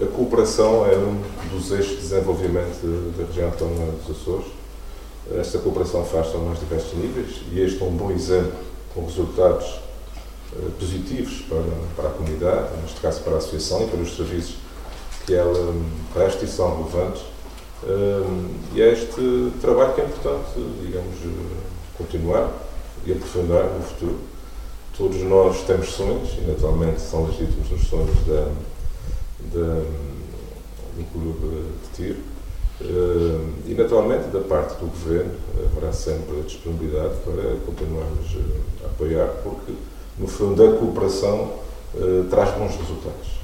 A cooperação é um dos eixos de desenvolvimento da região autónoma dos Açores. Esta cooperação faz-se aos mais diversos níveis e este é um bom exemplo com resultados positivos para a comunidade, neste caso para a associação e para os serviços que ela presta e são relevantes. E é este trabalho que é importante, digamos, continuar e aprofundar no futuro. Todos nós temos sonhos e naturalmente são legítimos os sonhos do clube de tiro. E naturalmente da parte do Governo haverá sempre a disponibilidade para continuarmos a apoiar, porque no fundo a cooperação traz bons resultados.